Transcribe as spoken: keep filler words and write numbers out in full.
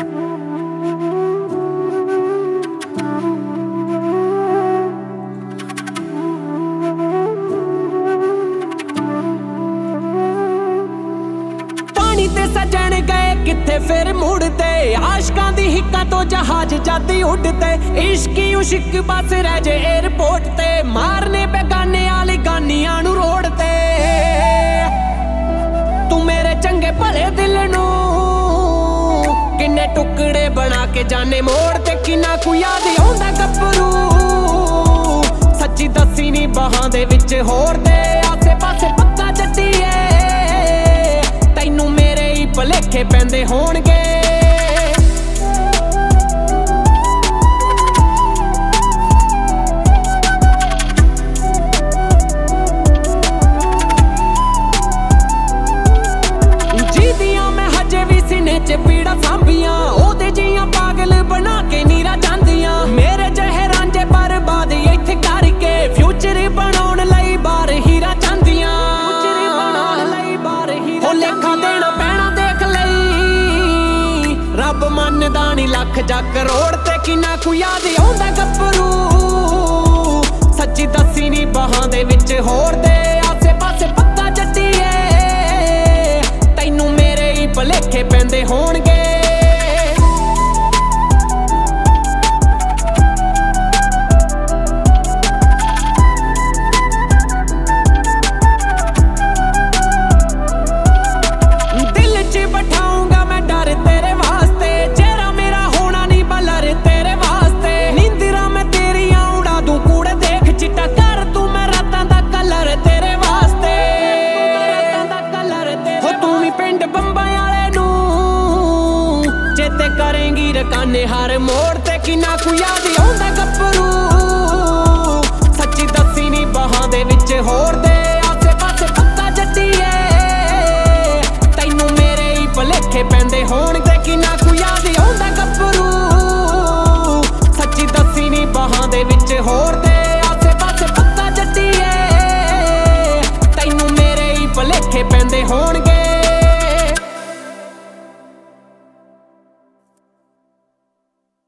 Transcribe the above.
ते सजण गए किथे फिर मुड़ते, आशकां दी हिक्कां तो जहाज जाती उड़ते। इश्की उशिक बस रह जे एयरपोर्ट ते, मारने बेगाने आली गानियां नू रोड ते। तू मेरे चंगे भले दिल नू किन्ने टुकड़े बना के जाने मोड़ ते। किन्ना कु याद आउंदा गब्बरू सच्ची दसी नी बाहां दे विच होर दे। आसे पासे पक्का जट्टीए तैनू मेरे ही भलेखे पैंदे होणगे। जीदियां मैं हजे भी सीने च पीड़ा सांभियां, ओदे जियां पागल बना के नीरा जांदियां। मेरे जहे रांझे बर्बाद इत्थे करके, फ्यूचर बनाउण लई बार हीरा चांदियां। फ्यूचर बनाउण लई बार हीरा लेखा देना पैना देख लई, रब मनदा नी लख जा करोड़ ते। किन्ना कु याद आउंदा गब्बरू सच्ची दसी नी बाहां दे विच होर दे। आसे पासे पक्का जट्टीए तैनू मेरे ही भलेखे पैंदे होणगे। दिल च बैठाऊंगा मैं डर तेरे वास्ते, चेहरा मेरा होना नी बलर तेरे वास्ते। नींदरा मैं तेरियां उड़ा दूं कूड़े देख चिट्टा कर तू मैं रातां दा कलर तेरे वास्ते। हो तू भी पिंड बंबा वाले नू चेते करेंगी रकाने हर मोड़ ते। किन्ना कु याद आउंदा गब्बरू